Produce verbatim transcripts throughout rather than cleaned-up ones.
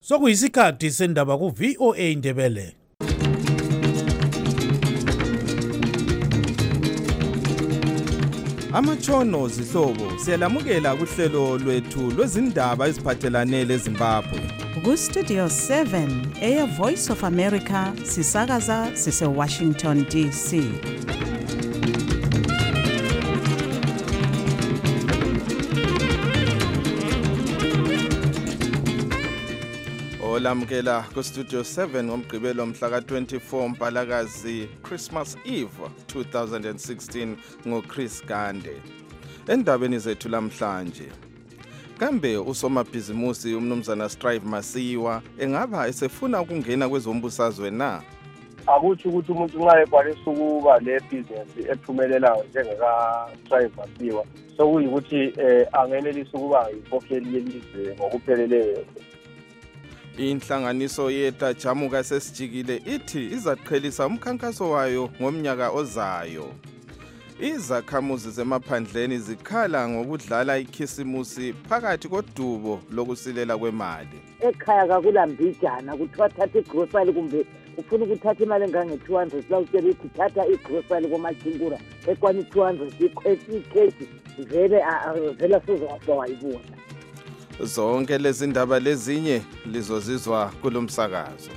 Sokuyisikhathi sendaba ku V O A Ndebele. Amatshono zihlobo siyalamukela kuhlelo lwethu lwezindaba eziphathelane leZimbabwe. Ku Studio seven Air Voice of America sisakaza sise Washington D C. Olamukela ku Studio seven ngomgqibelo mhla ka twenty-four Mpalakazi Christmas Eve two thousand sixteen ngoChris Gande. Endabeni zethu lamhlanje, kambe usomabhizimusi umnumzana Strive Masiyiwa engaba esefuna ukungena kwezombusazwe na? Akuthi ukuthi umuntu nxa ekwanisa ukuba le business ephumelelayo njengeka Strive Masiyiwa sokuyikuthi eh angenelisa ukuba yinkokheli yelizwe ngokupheleleyo. Inhlanganiso yetajamuka sesijikile ithi izaqhelisa umkhankaso wayo ngomnyaka ozayo. Izakhamuzi zemaphandleni zikhala ngokudlala ikhisimusi phakathi kodubo lokusilela kwemali. Ekhaya kakulambijana kuthiwa thatha igrocery kumbe ufuna ukuthatha imali engange two hundred lawutshela ukuthi thatha igrocery komachinkura ekwani two hundred ikheji vele vele sizofwa wayibona. Zonke lezi ndaba lezinye lizozizwa kulomsakazo.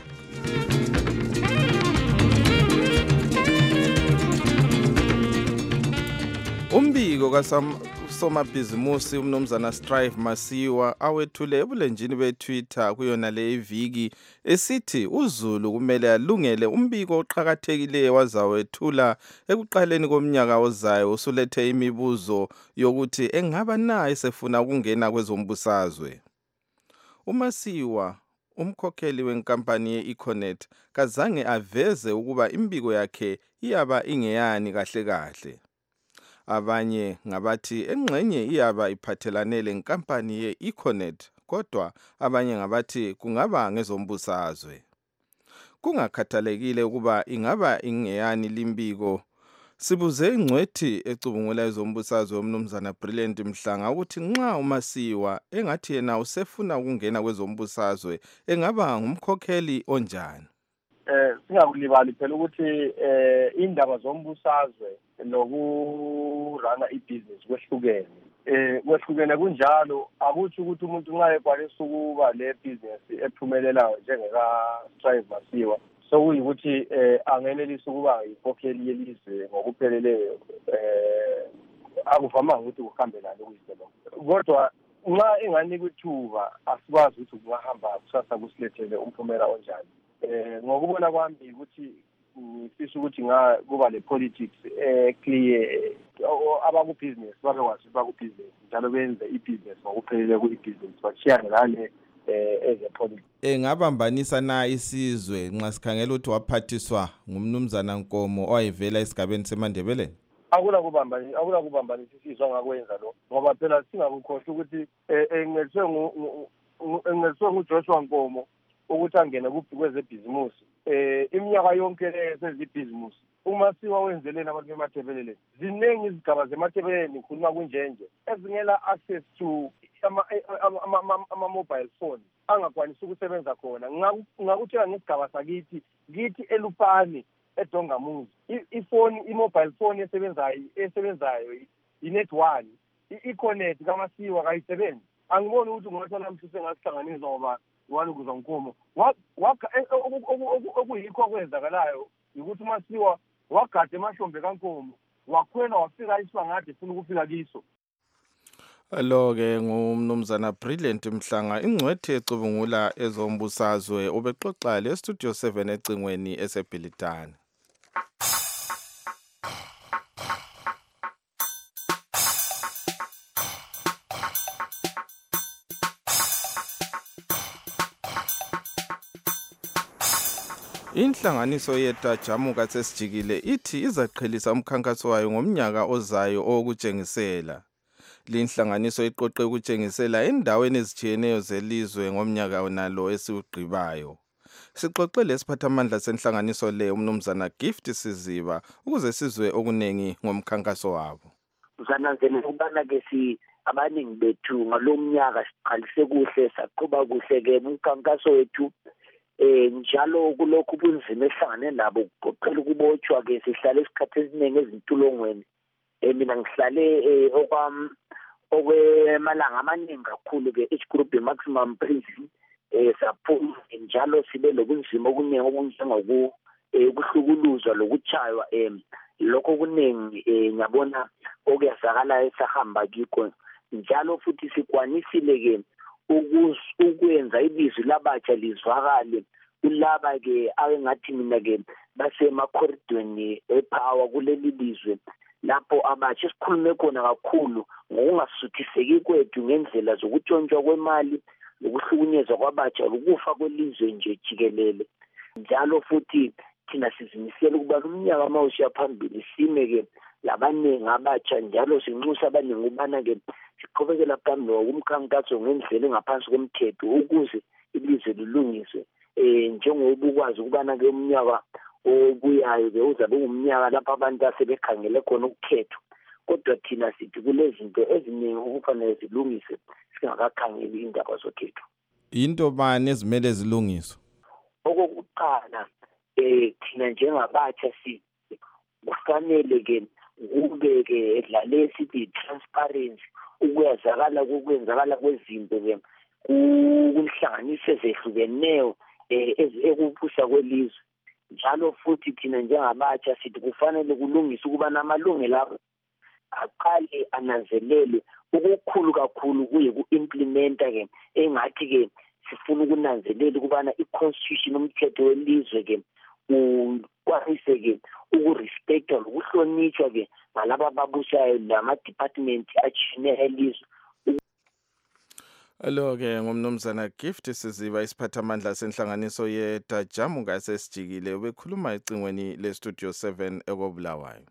Umbiko kasomabhizimusi umnumzana Strive Masiyiwa awethule ebulenjini beTwitter kuyona le iviki esithi uZulu kumele alungele umbiko oqhakathekileyo wazawethula ekuqaleni komnyaka ozayo usulethe imibuzo yokuthi engaba na esefuna ukungena kwezombusazwe. uMasiyiwa, umkhokheli wenkampani ye-Econet, kazange aveze ukuba imbiko yakhe iyaba ingeyani kahle kahle. Abanye ngabathi engxenye iyaba iphathelane lenkampani ye-Econet, kodwa abanye ngabathi kungaba ngezombusazwe. Kungakhathalekile ukuba ingaba ingeyani limbiko, sibuze ingcwethi ecubungula ezombusazwe umnumzana Brilliant Mhlanga ukuthi nxa uMasiyiwa engathi yena usefuna ukungena kwezombusazwe engaba ngumkhokheli onjani. Eh singakulibali phela ukuthi eh indaba zombusazwe nokurana ibusiness kwehlukene. Eh kwehlukene kunjalo akuthi ukuthi umuntu nxa ekwanisa ukuba le business ephumelelayo njengeka Strive Masiyiwa sokuyikuthi eh angenelisa ukuba yinkokheli yelizwe ngokupheleleyo. Eh akuvamanga ukuthi kuhambe nalo kuyiselo. Kodwa nxa enganikwa ithuba asikwazi ukuthi kungahamba kusasa kusilethele umphumela onjani. Eh ngokubona kwami ukuthi ngifisa ukuthi nga kuba le politics eh clear abaku business bakwazi baku business njalo benze ibusiness ngokuphelele ku business bachiyane nale eh eze politics. Engabambanisa na isizwe nxa sikhangela ukuthi waphathiswa ngumnumzana Nkomo owayevela esigabeni seMandebeleni? Akula kubambanisa akula kubambanisa isizwe ngakwenza lo ngoba phela singakukhohle ukuthi engethwe ngu engethwe nguJoshua Nkomo ukuthi angene kwezebhizimusi. Eh iminyaka yonke lesezibhizimusi uMasiyiwa wenzelena abantu bemathebeleni. Ziningi izigaba zemathebeleni khuluma kunjenje ezingela access to ama ama mobile phone angakwanisa ukusebenza khona. Ngakutshela ngesigaba sakithi kithi eLupane eDongamuzi ifoni imobile phone esebenzayo esebenzayo inet one i-Econet kaMasiyiwa kayisebenzi. Angiboni ukuthi ungathola mhlise ngasihlanganisa ngoba wani kuza Nkomo wakha okuyikho kwenzakalayo ukuthi uMasiyiwa wagade emahlombe kaNkomo wakhwela wafika isibangade funa ukufika kiso. Lo ke ngumnumzana Brilliant Mhlanga ingcwethi ecubungula ezombusazwe ubexoxa le Studio seven ecingweni eseBhilitane. Inhlanganiso yetajamuka sesijikile ithi izaqhelisa umkhankaso wayo ngomnyaka ozayo okutshengisela. Linhlanganiso iqoqe ukutshengisela endaweni ezitshiyeneyo zelizwe ngomnyaka onalo esiwugqibayo. Sixoxe lesiphathamandla senhlanganiso le umnumzana Gift Siziba ukuze sizwe okunengi ngomkhankaso wabo. Uzananzelela ukubana ke si abaningi bethu ngalomnyaka siqalise kuhle saqhuba kuhle ke umkhankaso wethu eh njalo kulokhu bunzima ehlangane nabo kuqoqela ukubotshwa ke sihlale isikhathi esiningi ezintulongweni eh mina ngihlale okwam okwemalanga amaningi kakhulu ke each group maximum prison eh saphuma njalo sibe lobunzima okuningi okunjengoku ukuhlukuluzwa lokuchaywa em lokho kuningi ngiyabona okuyazakala esahamba kiko njalo futhi sikwanisile ke ukwenza ibizwi labatsha lizwakale kulaba ke ayengathi mina ke basemakoridweni epower kuleli lizwe lapho abatsha sikhulume khona kakhulu ngokungasuthiseki kwethu ngendlela zokutshontshwa kwemali lokuhlukunyezwa kwabatsha lokufa kwelizwe nje jikelele njalo futhi thina sizimisela ukuba umnyaka mawushiya phambili sime ke labaningi abatsha njalo sinxusa abaningi ubana ke siqhubekela phambili umkhankaso ngendlela engaphansi komthetho ukuze ilizwe lilungiswe eh njengoba ukwazi ukubana ke umnyaka obuyayo ke uzabe umnyaka lapha abantu asebekhangele khona ukukhetho kodwa thina sithi kulezi zinto eziningi okufanele zilungise singakakhangeli indaba zokhetho. Into bani ezimele zilungiswe? Okokuqala eh thina njengabatsha si kufanele ke kube ke edlale sithi transparency ukuyazakala kokwenzakala kwezinto ke kunhlanganise ezehlukeneyo ekuphusa kwelizwe njalo futhi thina njengabatsha sithi kufanele kulungise ukuba namalungelo abo aqale ananzelele ukukhulu kakhulu kuye ku-implementa ke engathi ke sifuna ukunanzelela ukubana i-constitution umthetho welizwe ke ukwarise ke ukurespectwa lokuhlonitshwa ke ngalabo ababusayo nama-department atshiyeneyo elizwe. Alo ke ngumnumzana Gift Siziba isiphathamandla senhlanganiso yeDajamu ngasesijikile ubekhuluma ecingweni leStudio seven ekobulawayo.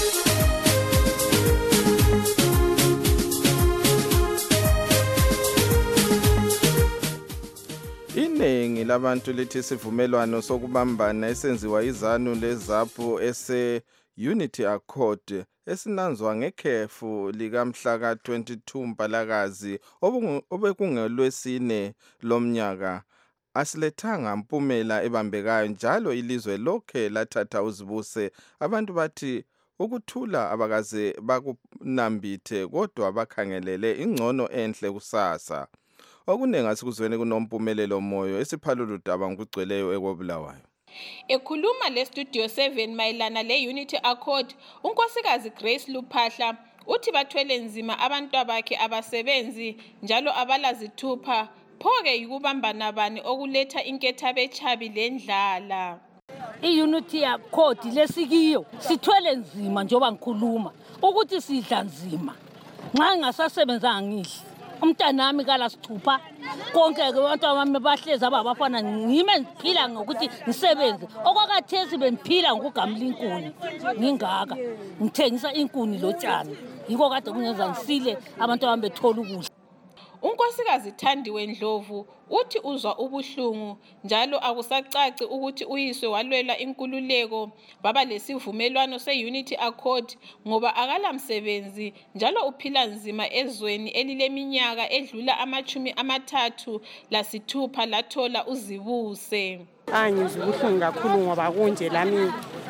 Iningi labantu lithi sivumelwano sokubambana esenziwa izanu leZAPU ese Unity Accord esinanzwa ngekhefu likamhla ka twenty-two Mpalakazi obekungelwesine lomnyaka asilethanga mpumela ebambekayo njalo ilizwe lokhe lathatha uzibuse. Abantu bathi ukuthula abakaze bakunambithe kodwa bakhangelele ingcono enhle kusasa. Okunengi asikuzweni kunompumelelo moyo esiphalulu daba ngokugcweleyo ekobulawayo. Ekhuluma leStudio seven mayelana le-Unity Accord, unkosikazi Grace Luphahla uthi bathwele nzima abantu abakhe abasebenzi njalo abalazithupha phoke yikubambana bani okuletha inkethabetshabi lendlala. I-Unity Accord lesikiyo sithwele nzima njoba ngikhuluma ukuthi sidla nzima nxa ngasasebenzanga ngihle umntanami kala sithupha konke ke abantu abami bahleza abafana ngime ngiphila ngokuthi ngisebenze okwakathesi bengiphila ngokugamula inkuni ngingaka ngithengisa inkuni lotshani yiko kade kungenza ngisile abantu abami bethola ukudla. Unkosikazi Thandiwe Ndlovu uthi uzwa ubuhlungu njalo akusacaci ukuthi uyiswe walwela inkululeko baba lesivumelwano se-Unity Accord ngoba akalamsebenzi njalo uphila nzima ezweni elileminyaka edlula amachumi amathathu lasithupha lathola uzibuse. Angizwa ubuhlungu kakhulu ngoba kunje lami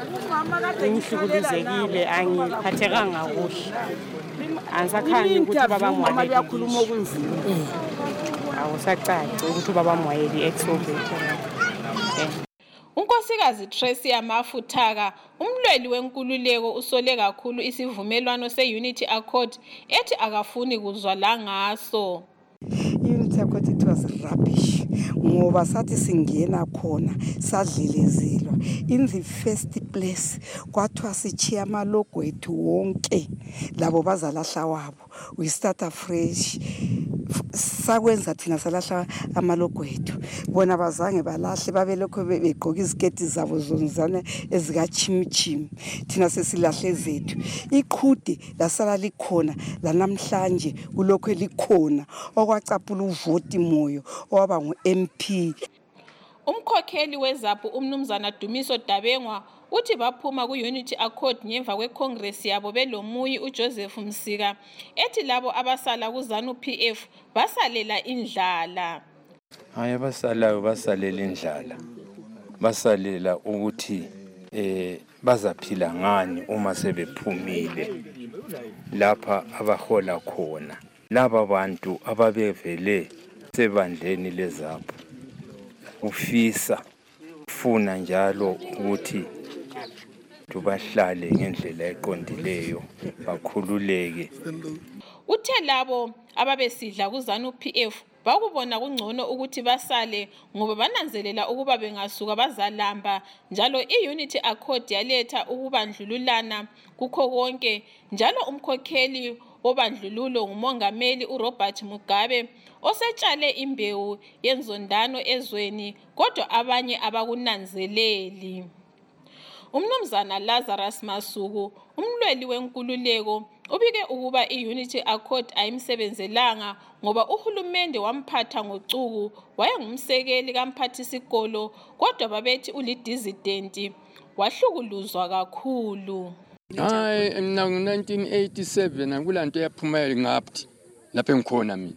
ngihlukuluzekile angiphathekanga kuhle. Angisakhanyi ukuthi babamwayeli yakhuluma okunzima awusacaci ukuthi babamwayeli exovate. Unkosikazi Tracy Amafuthaka umlweli wenkululeko usole kakhulu isivumelwano se-Unity Accord ethi akafuni kuzwa la ngaso. Unity Accord it was rubbish ngoba sathi singena khona sadlelezelwa in the first place kwathiwa sichiya amalogo ethu wonke labo bazalahla wabo we start afresh sakwenza thina salahla amalogo ethu bona bazange balahle babelokho begqoka iziketi zabo zonzana ezikachimichimi thina sesilahle zethu iqhude lasala likhona lanamhlanje kulokho elikhona okwacapula uvoti moyo owaba ngu-M P. Umkhokheli weZAPU umnumzana Dumiso Dabengwa uthi baphuma ku-Unity Accord ngemva kweCongress yabo belomuyi uJoseph Msika ethi labo abasala kuZANU P F basalela indlala. Hayi abasalayo basalela indlala. Basalela ukuthi eh bazaphila ngani uma sebephumile lapha abahola khona. Laba bantu ababevele sebandleni leZAPU ufisa funa njalo ukuthi tubahlale ngendlela eqondileyo bakhululeke. Uthe labo ababesidla kuZANU P F bakubona kungcono ukuthi basale ngoba bananzelela ukuba bengasuka bazalamba njalo iUnity Accord yaletha ukubandlululana kukho konke njalo umkhokheli obandlululo ngumongameli uRobert Mugabe osetshale imbewu yenzondano ezweni kodwa abanye abakunanzeleli. Umnumzana Lazarus Masuku, umlweli wenkululeko, ubike ukuba iUnity Accord ayimsebenzelanga ngoba uhulumende wamphatha ngocuku wayengumsekeli kamphathisikolo kodwa babethi ulidizidenti wahlukuluzwa kakhulu. Hayi mina ngo-nineteen eighty-seven akulanto yaphuma ngaphi lapha engikhona mina.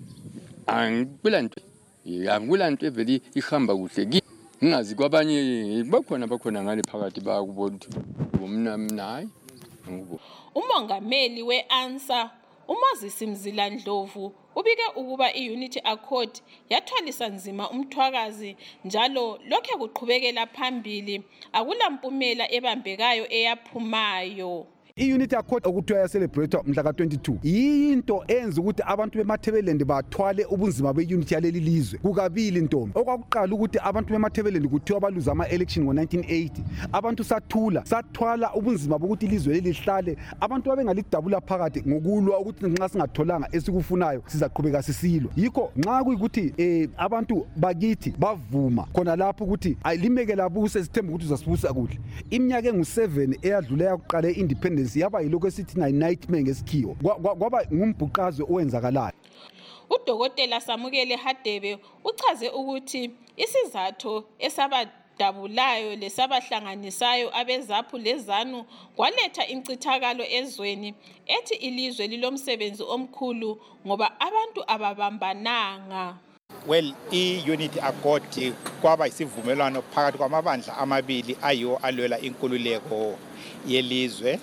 Angikulanto akulanto eveli ihamba kuhle ngingazi kwabanye bakhona bakhona ngale phakathi bakubona mina mina hayi ngibo. Umongameli weANSA uMoses Mzila Ndlovu ubike ukuba iUnity Accord yathwalisa nzima umthwakazi njalo lokho kuqhubekela phambili akulampumela ebambekayo eyaphumayo. iUnity Accord okuthiwa yacelebrate mhla ka twenty-two yinto enza ukuthi abantu bemathebelendi bathwale ubunzima beunity yaleli lizwe kukabili ntombi. Okwakuqala ukuthi abantu bemathebelendi kuthiwa baluza ama election ngo nineteen eighty abantu sathula sathwala ubunzima bokuthi ilizwe leli lihlale abantu babengalidabula phakathi ngokulwa ukuthi nxa singatholanga esikufunayo sizaqhubeka sisilwa. Yikho nxa kuyikuthi eh abantu bakithi bavuma khona lapho ukuthi ayilimeke labuse sithemba ukuthi uzasibusa kuhle. Iminyaka engu seven eyadlula yakuqala independence yaba yiloko esithi na nightmare ngesikhiwo kwaba ngumbhuqazwe owenzakalayo. Udokotela Samukele Hadebe uchaze ukuthi isizathu esabadabulayo lesabahlanganisayo abeZAPU leZANU kwaletha incithakalo ezweni ethi ilizwe lilomsebenzi omkhulu ngoba abantu ababambananga. Well, iUnity Accord kwaba isivumelwano phakathi kwamabandla amabili ayiwo alwela inkululeko yelizwe.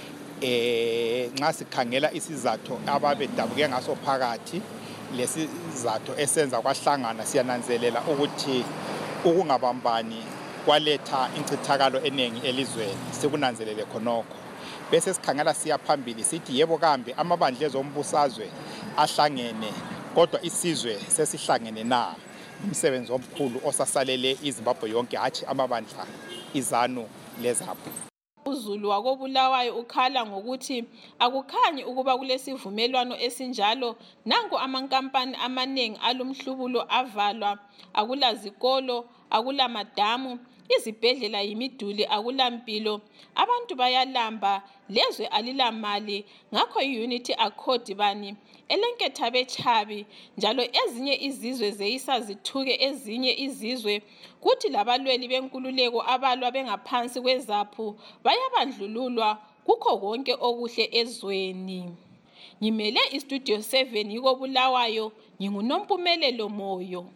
Eh nxa sikhangela isizathu ababedabuke ngaso phakathi lesizathu esenza kwahlangana siyananzelela ukuthi ukungabambani kwaletha incithakalo eningi elizweni sekunanzelele khonokho. Bese sikhangela siya phambili sithi yebo kambe amabandla ezombusazwe ahlangene kodwa isizwe sesihlangene na. Umsebenzi omkhulu osasalele iZimbabwe yonke hathi amabandla iZANU leZAPU. uZulu wakobulawayo ukhala ngokuthi akukhanyi ukuba kulesivumelwano esinjalo nanku amankampani amaningi alumhlubulo avalwa, akulazikolo, akulamadamu, izibhedlela yimiduli, akulampilo, abantu bayalamba, lezwe alilamali. Ngakho iUnity Accord bani elenketha bechabi njalo ezinye izizwe zeyisazithuke ezinye izizwe kuthi labalweli benkululeko abalwa bengaphansi kweZAPU bayabandlululwa kukho konke okuhle ezweni. Ngimele iStudio seven yiko Bulawayo, nginguNompumelelo Moyo.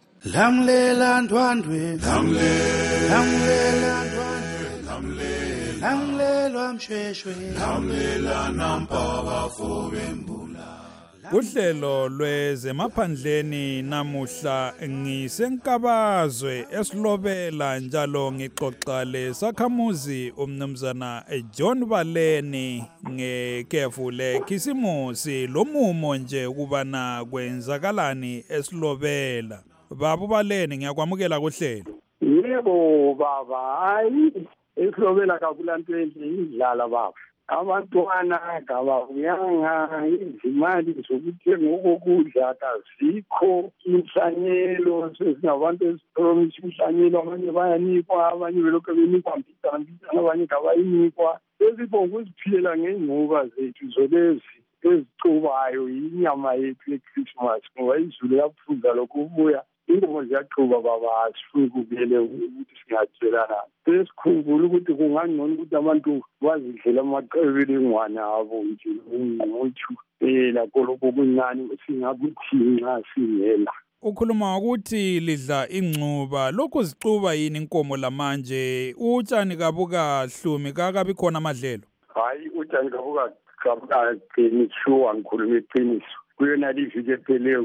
Lamlela ndwandwe lamlela lamlela ndwandwe lamlela lamlela msheshwe lamlela nampaba fobembula. Uhlelo lwezemaphandleni namuhla ngisenkabazwe esilobela njalo ngixoxa lesakhamuzi umnumzana John Baleni ngekefu lekhisimusi lomumo nje kubana kwenzakalani esilobela. Baba Baleni ngiyakwamukela kuhlelo. Yebo baba, hayi esilobela kakulanto enhle indlala baba. Abantwana kababuyanga, izimali zokuthenga ukudla kazikho, inhlanyelo sesingabantu esipromisa inhlanyelo, abanye bayanikwa, abanye belokhu benikwa mpitana mpitana, abanye kabayinikwa. Sesibonga ukuziphilela ngey'nquba zethu zolezi ezicubayo inyama yethu yeChristmas ngoba izulu yaphuza lokhu ubuya inkomo ziyaqhuba baba asifuni ukubuyele ukuthi singatshelana sesikhumbula ukuthi kungangcono ukuthi abantu bazidlela amaqebelengwane abo nje ungqothu um lakho lokho kuncane singakuthi nxa singela. Ukhuluma ukuthi lidla ingcuba lokhu zicuba yini inkomo lamanje utshani kabuka hlumi kakabi khona amadlelo. Hayi utshani kabuka kabuka qini sure ngikhuluma iqiniso kuyona livike epheleyo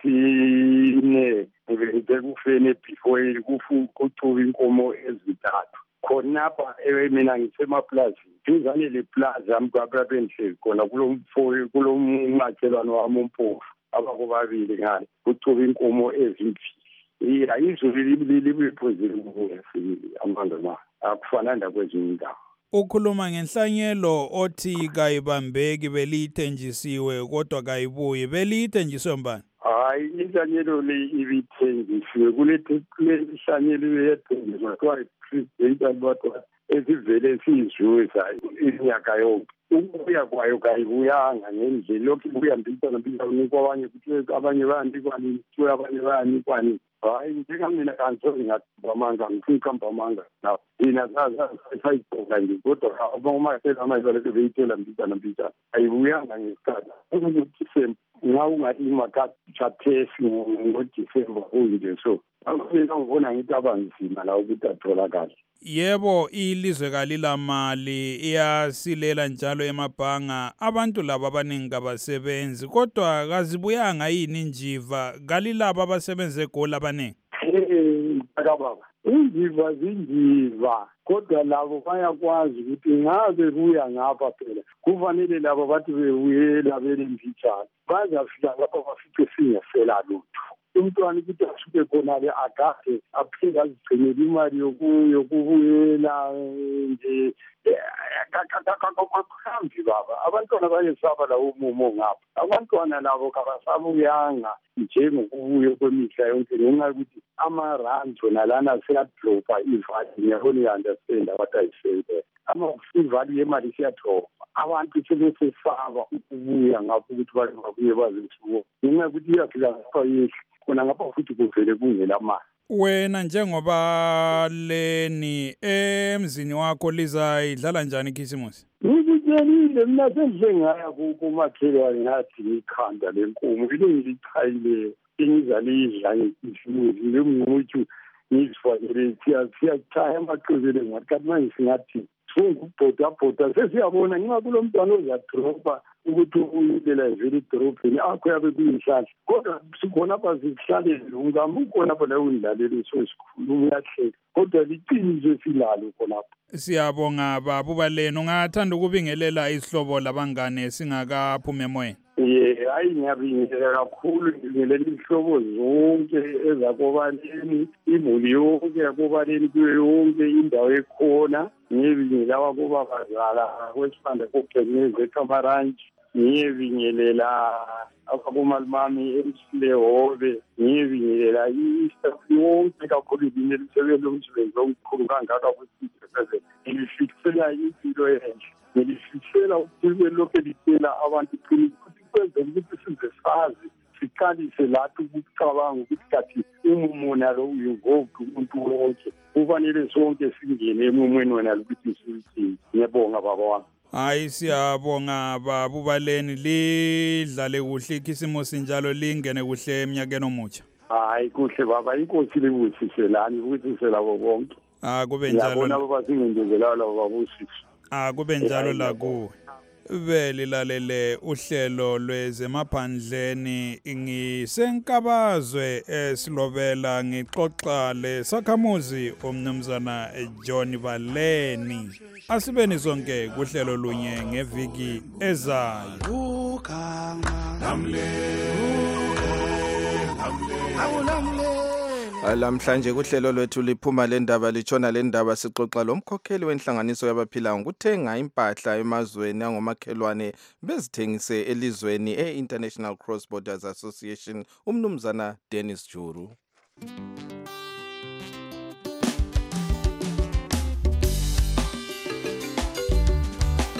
ngolesine ngivele kufene before kufu kucuba inkomo ezintathu khonapha mina ngisemapulazini duzane le plaza amgwaqwa benhle khona kulomfoyi kulomakhelwane wami umpofu abakubabili ngale kucuba inkomo ezimbili ayizulu libiphuzile amanga ma akufana ndakwezinye indawo. Ukhuluma ngenhlanyelo othi kayibambeki belithenjisiwe kodwa kayibuyi belithenjiswe mbani? Hayi inhlanyelo le ibithenjisiwe kulethi inhlanyelo yethenjiswa kwa Christian bodwa esivele siyizuza inyaka yonke. Ukubuya kwayo kayibuyanga ngendlela lokhu ibuya mbisa nambisa unikwa abanye kuthi abanye bayanikwa nini kuthi abanye bayanikwa nini. Hayi njengamina kansozi ngabamanga ngifuna ukambamanga na thina sasayigqoka nje kodwa uma amazaleke beyithola mbisa nambisa ayibuyanga ngesikhathi ukuthi nxa ungalima kathesi ngodisemba kunje so mina ngibona ngithi abanzima la ukuthi atholakale. Yebo ilizwe kalilamali iyasilela njalo emabhanga abantu laba abaningi kabasebenzi kodwa kazibuyanga yini njiva kalilaba abasebenze egoli abaningi. Eh baba injiva zinjiva kodwa labo bayakwazi ukuthi ngabe buya ngapha phela kufanele labo bathi bebuyela belembijana bazafika lapho bafice singefela lutho. Umntwana ukuthi asuke khona le agade aphinde azigcinele imali yokubuyela nje akakambi baba abantwana bayesaba la umumo ngapha abantwana labo kabasabuyanga njengokubuye kwemihla yonke ngenxa yokuthi ama-rands nalana siyadropa ivali ngiyabona i-understand what I say there ivali yemali siyadropa abantu sebesesaba ukubuya ngapho ukuthi bake babuye bazisuko ngenxa yokuthi iyafika ngapha yehle khona ngapha futhi kuvele kungela mali. Wena njengoba leni emzini wakho lizayidlala njani ikhisimusi? Ngikutshelile mina sendle ngaya kumakhelwane ngathi ikhanda lenkomo ile ngilichayile engizalidla ngekhisimusi lemngquthu ngizifakele siyachaya amaqebele ngathi kanti manje singathi sungubhodabhoda sesiyabona ngenxa kulo mntwana ozadropa ukuthi uyilela vele idorobheni akho yabe kuyinhlahla kodwa sikhona apha zikuhlalele ungami ukhona apha la undlaleli so sikhuluma uyahleka kodwa liqiniso silalo khonapho. Siyabonga baba ubaleni ungathanda ukubingelela isihlobo labangane singakaphumi emoyeni. Ye hayi ngiyabingelela kakhulu ngibingelela izihlobo zonke ezakobaleni imuli yonke yakobaleni kuyo yonke indawo ekhona ngiyebingelela abakubabazala kwesibanda kokugcineze ekamaranji ngiyebingelela abakumalimami emsilehobe ngiyebingelela istaff yonke kakhulu ibingelela umsebenzi omsebenzi omkhulu kangaka kusizwe ngilifikisela impilo enhle ngilifikisela ukuthi lokhu litshela abantu iqiniso ukuthi kwenzela ukuthi size sazi siqalise lathi ukucabanga ukuthi kathi umumo nalo uyinvolved umuntu wonke kufanele sonke singene emumweni wena ukuthi siyithini. Ngiyabonga baba wami. Hayi siyabonga baba ubaleni lidlale kuhle ikhisimusi njalo lingene kuhle eminyakeni omutsha. Hayi kuhle baba inkosi libusiselani ukuthi selabo bonke. Ah kube njalo. Yabona baba singenzela labo babusisi. Ah kube njalo la kuwe. Vele lalele uhlelo lwezemaphandleni ngisenkabazwe esilobela ngixoxa lesakhamuzi umnumzana John Baleni. Asibeni zonke kuhlelo lunye ngeviki ezayo. Lamhlanje kuhlelo lwethu liphuma le ndaba litshona le ndaba sixoxa lomkhokheli wenhlanganiso yabaphilayo ngokuthenga impahla emazweni angomakhelwane bezithengise elizweni e-International Cross Borders Association umnumzana Dennis Juru.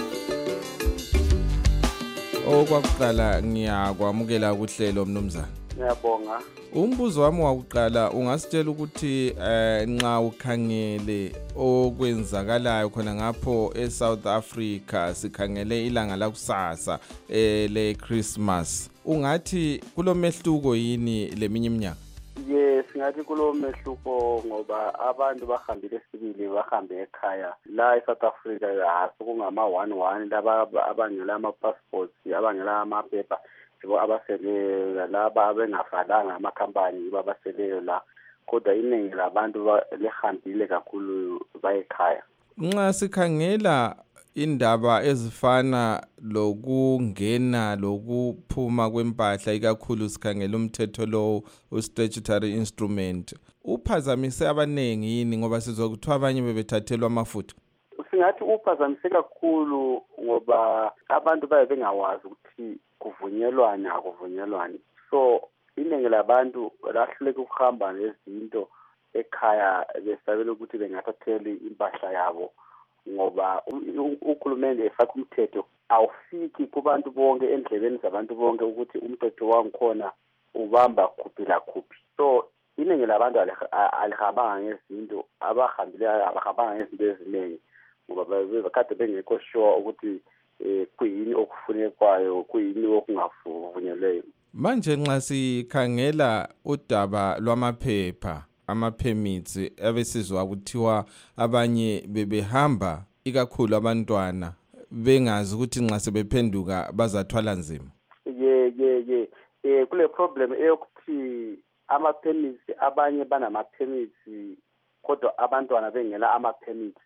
Okwakuqala ngiyakwamukela kuhlelo mnumzana. Ngiyabonga. Umbuzo wami wakuqala ungasitshela ukuthi eh nxa ukhangele okwenzakalayo khona ngapho eSouth Africa sikhangele ilanga lakusasa eh le Christmas. Ungathi kulomehluko yini leminye iminyaka? Yes, ngathi kulo mehluko ngoba abantu bahambile sibili bahambe ekhaya la eSouth Africa asokungama one one laba abangela ama passports abangela amaphepha yibo abasele laba abengafalanga amakhampani yibo abaseleyo la kodwa iningi labantu lehambile kakhulu bayekhaya. Nxa sikhangela indaba ezifana lokungena lokuphuma kwempahla ikakhulu sikhangela umthetho lo statutory instrument uphazamise abanengi yini ngoba sizokuthiwa abanye bebethathelwa amafutha? Singathi uphazamise kakhulu ngoba abantu baye bengawazi ukuthi kuvunyelwane akuvunyelwane, so iningi labantu lahluleka ukuhamba nezinto ekhaya besabela ukuthi bengathatheli impahla yabo ngoba ukhulumende efaka umthetho awufiki kubantu bonke endlebeni zabantu bonke ukuthi umthetho wangikhona ubamba kuphi la kuphi. So iningi labantu alihambanga ngezinto abahambile abahambanga ngezinto eziningi ngoba bekade bengekho sure ukuthi kuyini okufunekwayo kuyini okungavunyelweyo. Manje nxa sikhangela udaba lwamaphepha ama-permits abesizwa kuthiwa abanye bebehamba ikakhulu abantwana bengazi ukuthi nxa sebephenduka bazathwala nzima. Ye ye ye eh kule problem eyokuthi ama-permits abanye banama-permits kodwa abantwana bengela ama-permits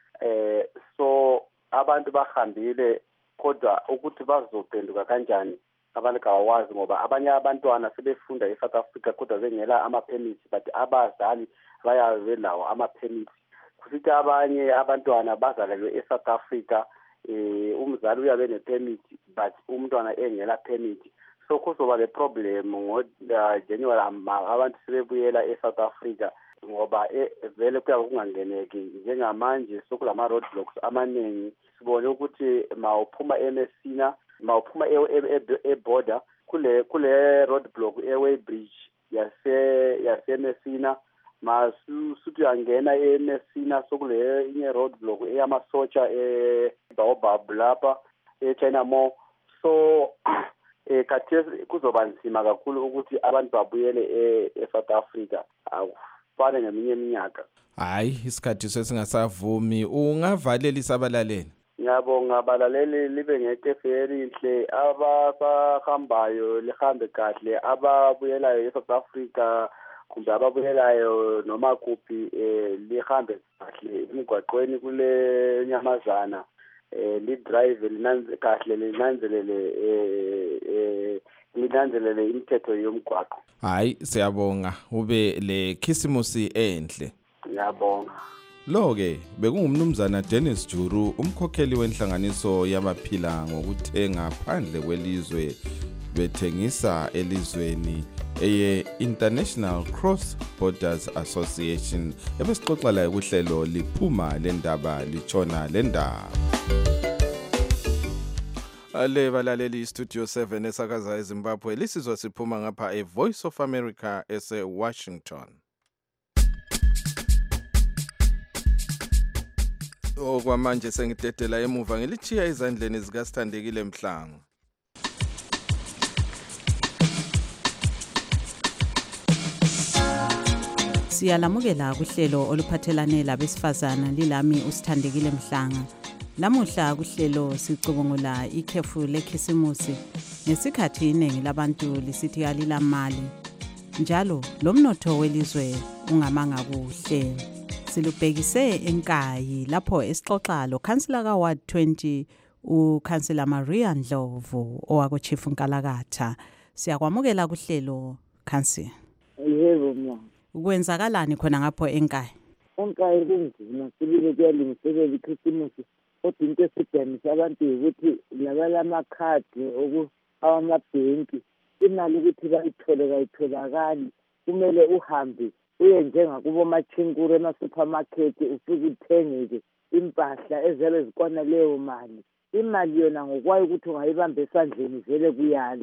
eh so abantu bahambile kodwa ukuthi bazophenduka kanjani abantu kawazi ngoba abanye abantwana sebefunda eSouth Africa kodwa bengela ama-permits but abazali bayabe lawo ama-permits. Kusithi abanye abantwana bazalelwe eSouth Africa eh umzali uyabe ne-permit but umntwana engela permit, so kuzoba le problem ngo January abantu sebebuyela eSouth Africa ngoba vele kuya kungangeneki njengamanje sokulama roadblocks amaningi. Sibone ukuthi mawuphuma eMessina mawuphuma e-border kule kule roadblock e-Way Bridge yase yase Messina masuthi uyangena eMessina sokule inye roadblock eyamasotsha eBaobab lapha eChina Mall. So eh khathesi kuzoba nzima kakhulu ukuthi abantu babuyele eSouth Africa akufane ngeminye iminyaka. Hayi isikhathi sesingasavumi ungavalela isabalaleli. Ngiyabonga abalaleli libe ngetefe elihle abahambayo lihambe kahle ababuyelayo eSouth Africa kumbe ababuyelayo noma kuphi eh lihambe kahle emigwaqweni kule nyamazana eh li drive linanze kahle linanzelele eh eh linanzelele imithetho yomgwaqo. Hayi siyabonga ube le khisimusi enhle. Ngiyabonga. Lo ke bekungumnumzana Dennis Juru umkhokheli wenhlanganiso yabaphila ngokuthenga phandle kwelizwe bethengisa elizweni eye International Cross Borders Association ebesixoxa la kuhlelo liphuma lendaba lichona lendaba. Ale balaleli Studio seven esakaza eZimbabwe lisizwa siphuma ngapha e Voice of America ese Washington. Okwamanje sengidedela emuva ngilichiya izandleni zikaSthandekile Mhlangu. Siyalamukela kuhlelo oluphathelane labesifazana lilami uSthandekile Mhlanga. Lamuhla kuhlelo sicubungula ikhefu lekhisimusi ngesikhathi iningi labantu lisithi alilamali. Njalo lomnotho welizwe ungamanga kuhle. Silubhekise enkayi lapho esixoxa lo Councillor ka Ward twenty uCouncillor Maria Ndlovu owako Chief Nkalakatha. Siyakwamukela kuhlelo Councillor. Yebo mama. Ukwenzakalani khona ngapho enkayi? Enkayi kunzima sibile kuyalungiselela iChristmas kodwa into esidamisa abantu ukuthi labala amakhadi oku awamabhenki imali ukuthi bayithole kayitholakali kumele uhambe uye njengakubo machinkure na supermarket ufike uthenge impahla ezele zikona leyo mali. Imali yona ngokwayo ukuthi ungayibamba esandleni vele kuyala.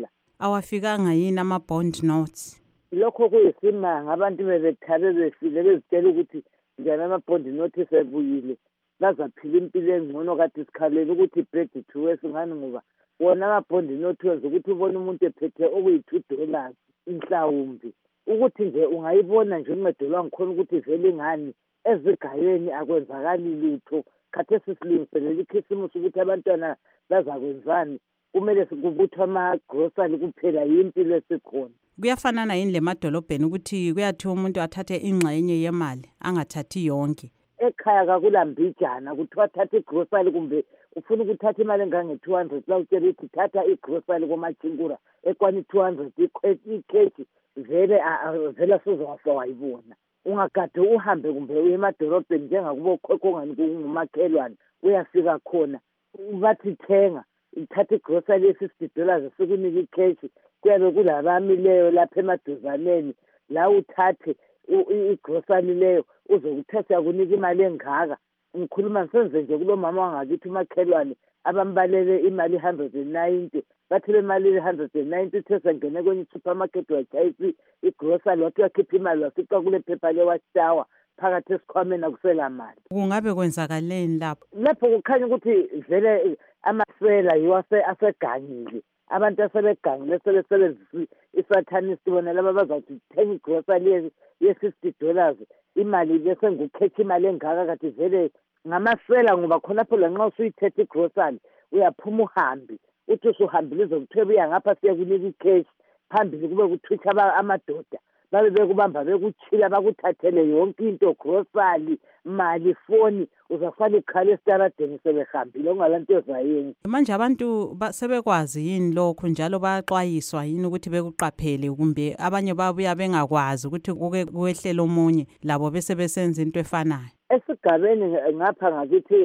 awafikanga yini ama-bond notes? Lokho kuyisimanga, abantu bebethabe befile bezitshela ukuthi njani ama-bond note sebuyile bazaphila impilo engcono kade sikhalela ukuthi back to work ngani ngoba wona ama-bond note wenza ukuthi ubone umuntu ephethe okuyi-two dollars inhlawumbi ukuthi nje ungayibona nje uncedo lwangikhona ukuthi vele ngani ezigayeni akwenzakali lutho khathe sisilungiselela ikhisimusi ukuthi abantwana bazakwenzani kumele kubuthwa ama-grocery kuphela yimpilo esikhona. Kuyafanana yini le madolobheni ukuthi kuyathiwa umuntu athathe ingxenye yemali angathathi yonke? Ekhaya kakulambijana kuthiwa thatha igrosari kumbe ufuna ukuthatha imali engange-two hundred bawutshela ukuthi thatha igrosari komachinkura ekwani-two hundred ikheji vele vele sozowafa wayibona. Ungagade uhambe kumbe uye emadolobheni njengakubo khokongani kungumakhelwane uyafika khona bathi thenga uthatha igrosari ye-fifty dollars sekunika ikheshi kuyabe kulabamileyo lapha emaduzaneni la uthathe igrosari leyo uzokuthatha kunika imali engaka. Ngikhuluma ngisenze nje kulo mama wangakithi umakhelwane abambalele imali one hundred ninety bathi le mali one hundred ninety uthe sengene kwenye supermarket wachayisa igrosari wathi wakhipha imali wafica kule phepha lewashawa phakathi esikhwameni akusela mali. Kungabe kwenzakaleni lapho? Lapho kukhanya ukuthi vele amasela yiwo asegangile, abantu asebegangile sebesebenzisa isathanist bona laba bazawuthi thenga igrosari ye-fifty dollars imali bese ngukhetha imali engaka kade vele ngamasela ngoba khonapho lanxa usuyithethe igrosari uyaphuma uhambi uthi usuhambile uzokuthiwa uya ngapha siyakunika ikheshi phambili kube kuthwitha amadoda babe bekubamba bekutshila bakuthathele yonke into grosari mali foni uzafana ukhala esitaradeni sebehambile ongalanto ezayenza. Manje abantu sebekwazi yini lokho njalo bayaxwayiswa yini ukuthi bekuqaphele kumbe abanye babuya bengakwazi ukuthi kuke kwehlela omunye labo bese besenza into efanayo? Esigabeni ngapha ngakithi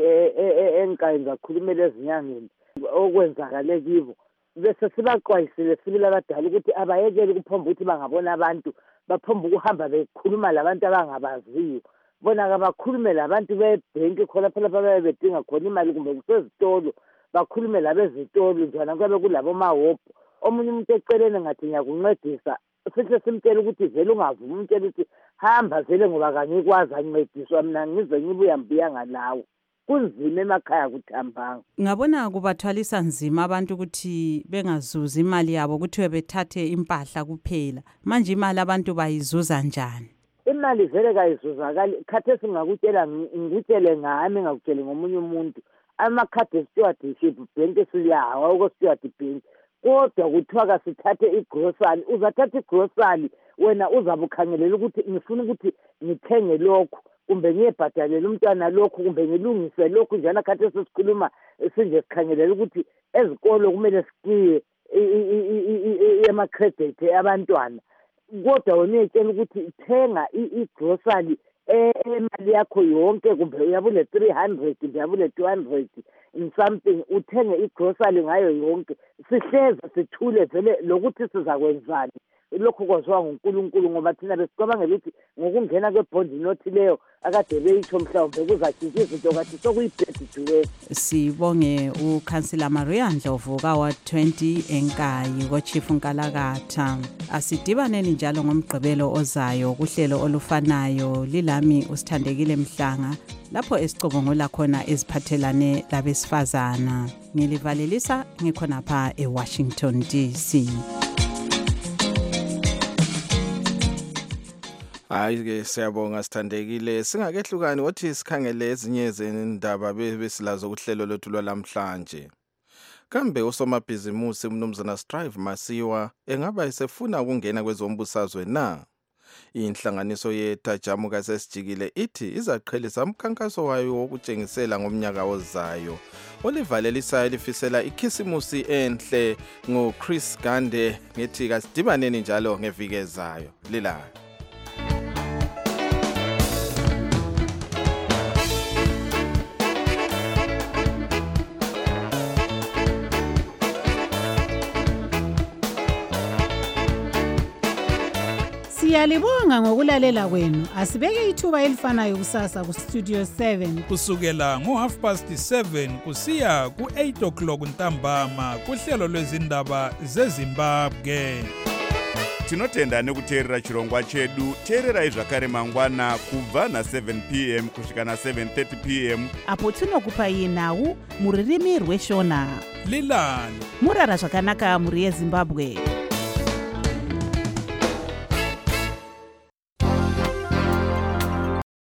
enkayi ngakhulumela ezinyangeni okwenzakale kibo bese sibaxwayisile sibili abadala ukuthi abayekele kuphomba ukuthi bangabona abantu baphomba ukuhamba bekhuluma labantu abangabaziyo bona kabakhulume labantu bebhenki khona phela babe bedinga khona imali kumbe kusezitolo bakhulume labezitolo njana kube kulabo mahopho omunye umuntu eceleni ngathi ngiyakuncedisa sihle simtshela ukuthi vele ungavuma umtshela ukuthi hamba vele ngoba kangikwazi ancediswa mina ngize ngibuya mbiya ngalawo. Kunzima emakhaya kuthambanga. Ngabona kubathwalisa nzima abantu ukuthi bengazuza imali yabo ukuthi bethathe impahla kuphela. Manje imali abantu bayizuza njani? Imali vele kayizuzakali khathe singakutshela ngikutshele ngami ngakutshele ngomunye umuntu amakhadi stewardship bank siyawa uko steward bank kodwa kuthiwa kasithathe igrosari uzathatha igrosari wena uzabukhangelela ukuthi ngifuna ukuthi ngithenge lokho kumbe ngiyebhadalela umntwana lokho kumbe ngilungise lokho njana khathe sesikhuluma sinje sikhangelela ukuthi ezikolo kumele sikiye ama-credit abantwana kodwa wena uyetshela ukuthi thenga igrosari emali yakho yonke kumbe uyabule three hundred uyabule two hundred in something uthenge igrosari ngayo yonke sihleze sithule vele lokuthi sizakwenzani lokho kwaziwa nguNkulunkulu ngoba thina besicabangela ukuthi ngokungena kwebond note leyo akade beyitho mhlawumbe kuzatshintsha izinto kathi sokuyibhediwe. Sibonge uKhansila Maria Ndlovu kawa twenty enkayi koChief Nkalakatha. Asidibaneni njalo ngomgqibelo ozayo kuhlelo olufanayo lilami usithandekile Mhlanga lapho esicubungula khona eziphathelane labesifazana. Ngilivalelisa ngikhonapha eWashington D C. Hayi ke siyabonga sithandekile singakehlukani othi sikhangele ezinye zendaba besilazo kuhlelo lothu lwalamhlanje. Kambe usomabhizimusi umnumzana Strive Masiwa engaba esefuna ukungena kwezombusazwe na? Inhlanganiso yeTajamu kasesijikile ithi izaqhelisa umkhankaso wayo wokutshengisela ngomnyaka ozayo. Olivalelisa elifisela ikhisimusi enhle ngoChris Gande ngethi kasidibaneni njalo ngeviki ezayo. Lila Siyalibonga ngokulalela kwenu. Asibeke ithuba elifanayo kusasa ku Studio seven. Kusukela ngo half past seven kusiya ku eight o'clock ntambama kuhlelo lwezindaba zeZimbabwe. Tinotenda nekuteerera chirongwa chedu. Teererai zvakare mangwana kubva na seven p m kusvika na seven thirty p m apo tinokupai nhau muririmi rweshona. Lilani murara zvakanaka muri yeZimbabwe.